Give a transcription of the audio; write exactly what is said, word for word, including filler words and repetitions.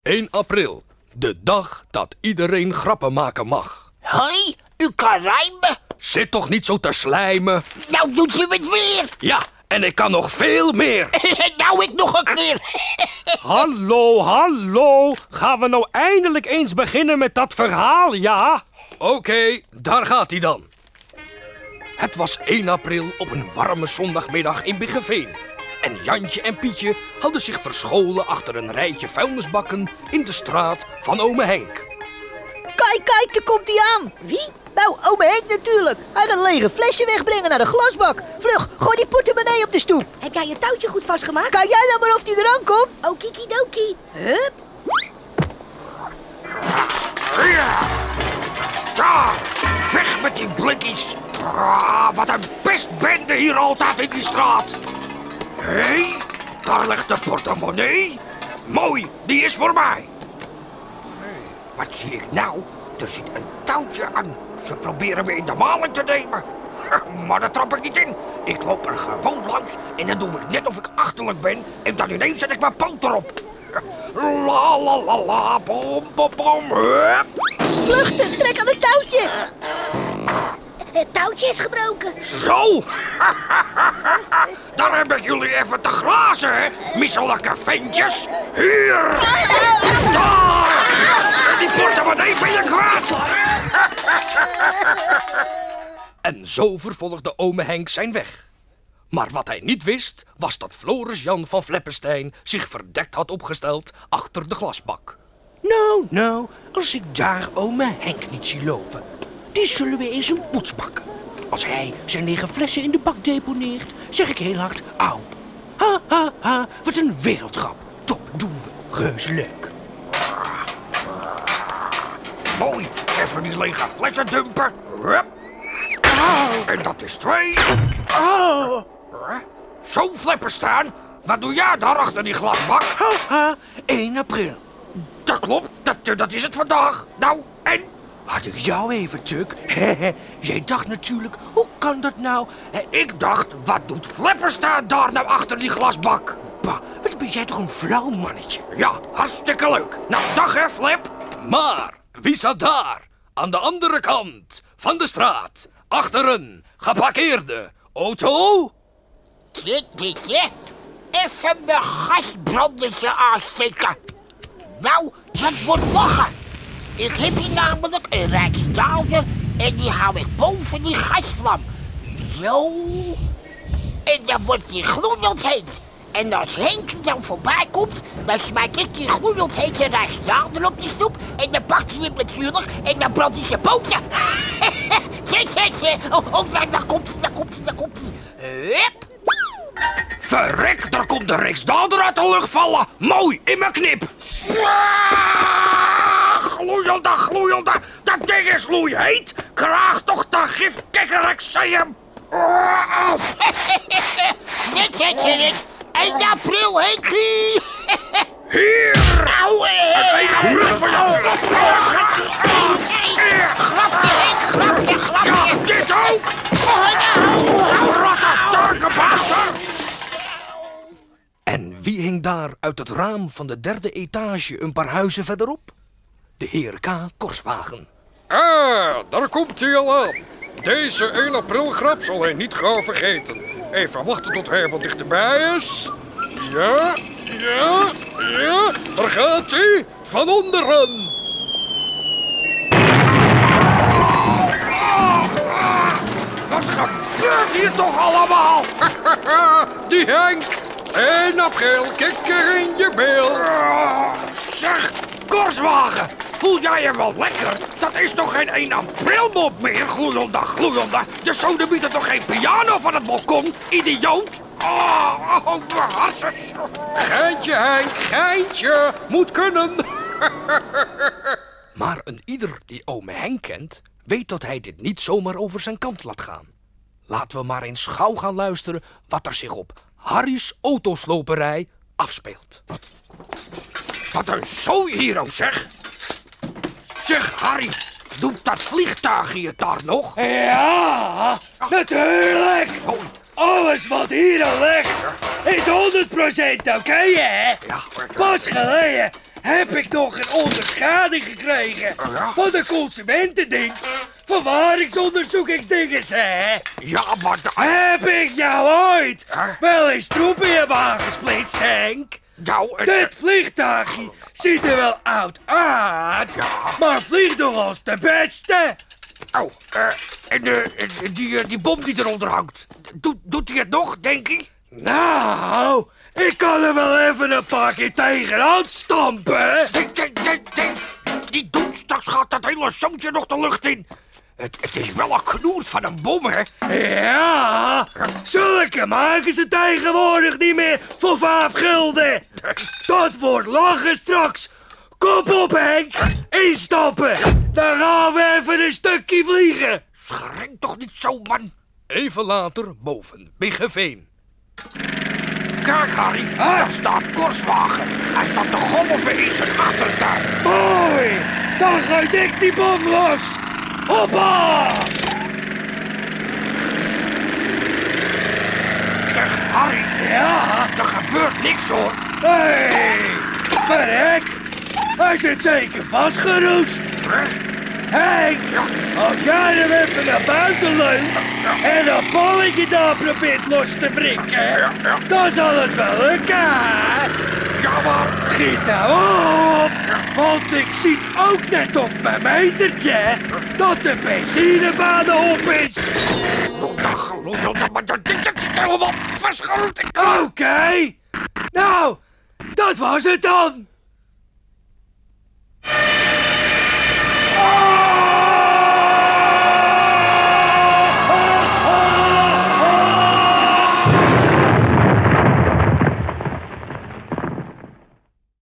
één april, de dag dat iedereen grappen maken mag. Hoi, u kan rijmen. Zit toch niet zo te slijmen? Nou doet u het weer. Ja, en ik kan nog veel meer. Nou, ik nog een keer. Hallo, hallo. Gaan we nou eindelijk eens beginnen met dat verhaal, ja? Oké, okay, daar gaat hij dan. Het was één april op een warme zondagmiddag in Biggeveen. En Jantje en Pietje hadden zich verscholen achter een rijtje vuilnisbakken in de straat van ome Henk. Kijk, kijk, daar komt hij aan. Wie? Nou, ome Henk natuurlijk. Hij gaat een lege flesje wegbrengen naar de glasbak. Vlug, gooi die portemonnee op de stoep. Heb jij je touwtje goed vastgemaakt? Kijk jij nou maar of hij eraan komt. Okikidoki. Hup. Ja, daar, weg met die blikjes. Ah, wat een pestbende hier altijd in die straat. Hé, hey, daar ligt de portemonnee. Mooi, die is voor mij. Hey, wat zie ik nou? Er zit een touwtje aan. Ze proberen me in de maling te nemen. Maar daar trap ik niet in. Ik loop er gewoon langs en dan doe ik net of ik achterlijk ben. En dan ineens zet ik mijn poot erop. La la la la, pom pom pom, hup. Vluchten, trek aan het touwtje. Het touwtje is gebroken. Zo! Daar heb ik jullie even te glazen, hè? Misselijke ventjes. Hier! Daar! En die portemonnee ben je kwijt! En zo vervolgde ome Henk zijn weg. Maar wat hij niet wist, was dat Floris Jan van Fleppenstein zich verdekt had opgesteld achter de glasbak. Nou, nou, als ik daar ome Henk niet zie lopen, die zullen we eens een poets bakken. Als hij zijn lege flessen in de bak deponeert, zeg ik heel hard auw. Ha, ha, ha, wat een wereldgrap. Top, doen we. Reuze leuk. Mooi, even die lege flessen dumpen. Hup. En dat is twee. Oh. Zo flippen staan. Wat doe jij daar achter die glasbak? Ha, ha, één april. Dat klopt, dat, dat is het vandaag. Nou, en? Had ik jou even, Tuk? Jij dacht natuurlijk, hoe kan dat nou? Ik dacht, wat doet Flepperstaan daar nou achter die glasbak? Bah, wat ben jij toch een flauw mannetje? Ja, hartstikke leuk. Nou, dag hè, Flip. Maar wie zat daar, aan de andere kant van de straat, achter een geparkeerde auto? Kitje, even mijn gasbrandertje aansteken. Nou, dat wordt lachen. Ik heb hier namelijk een rijksdaalder en die hou ik boven die gasvlam. Zo. En dan wordt die gloeiend heet. En als Henk dan voorbij komt, dan smijt ik die gloeiend hete rijksdaalder op de stoep. En dan pakt hij hem natuurlijk en dan brandt hij zijn poten. Zet, zet, zet. Oh, oh, daar komt hij, daar komt hij, daar komt hij. Hup. Verrek, daar komt de rijksdaalder uit de lucht vallen. Mooi, in mijn knip. Gloeiende, gloeiende, dat ding is gloeiheet. Kraag toch de gifkikkerek, zei hem. Net, net, net. één april, Henkie. Hier. Nou, één april voor jou. Grapje, Henk, grapje, grapje. Ja, dit ook. Ratten, tankenbater. En wie hing daar uit het raam van de derde etage een paar huizen verderop? De heer K. Korswagen. Ah, daar komt hij al aan. Deze één april grap zal hij niet gauw vergeten. Even wachten tot hij wat dichterbij is. Ja, ja, ja, daar gaat hij. Van onderen. Wat gebeurt hier toch allemaal? Die Henk. één april, kikker in je bil. Zeg, Korswagen, voel jij je wel lekker? Dat is toch geen één april mop meer, gloeiende, gloeiende. De sodemieter toch geen piano van het balkon, idioot? Oh, oh, mijn hartjes. Geintje, Henk, geintje. Moet kunnen. Maar een ieder die ome Henk kent, weet dat hij dit niet zomaar over zijn kant laat gaan. Laten we maar eens gauw gaan luisteren wat er zich op Harry's autosloperij afspeelt. Wat een zooi hier ook, zeg. Zeg, Harry, doet dat vliegtuig hier daar nog? Ja, natuurlijk. Alles wat hier al ligt is honderd procent oké, hè? Ja, Pas geleden heb ik nog een onderscheiding gekregen van de Consumentendienst. Verwaringsonderzoekingsdingen, hè? Ja, maar... da- Heb ik jou ooit wel eens troep in je baan gesplitst, Henk? Nou, het... Dit vliegtuigje ziet er wel oud uit, maar vliegt nog als de beste. Oh, eh, en eh, die, eh, die bom die eronder hangt, doet, doet hij het nog, denk ik? Nou, ik kan er wel even een paar keer tegenaan stampen. Die, die, die, die, die doet, straks gaat dat hele zootje nog de lucht in. Het, het is wel een knoert van een bom, hè? Ja, zulke maken ze tegenwoordig niet meer voor vijf gulden. Dat wordt lachen straks. Kom op, Henk. Instappen. Dan gaan we even een stukje vliegen. Schrik toch niet zo, man. Even later boven, Biggeveen. Kijk, Harry, daar staat Korswagen. Hij staat te golven in zijn achtertuin. Mooi. Dan gaat ik die bom los. Hoppa. Zeg, Harry, Ja. er gebeurt niks, hoor. Hé, hey, verrek. Hij zit zeker vastgeroest. Henk, als jij hem even naar buiten leunt en dat balletje daar probeert los te wrikken, dan zal het wel lukken. Ja, maar... Schiet nou op, want ik zie ook net op mijn metertje dat de benzinebaan op is. Dat geloof ik, maar dat ding dat zit helemaal vastgeroest. Oké, nou, dat was het dan.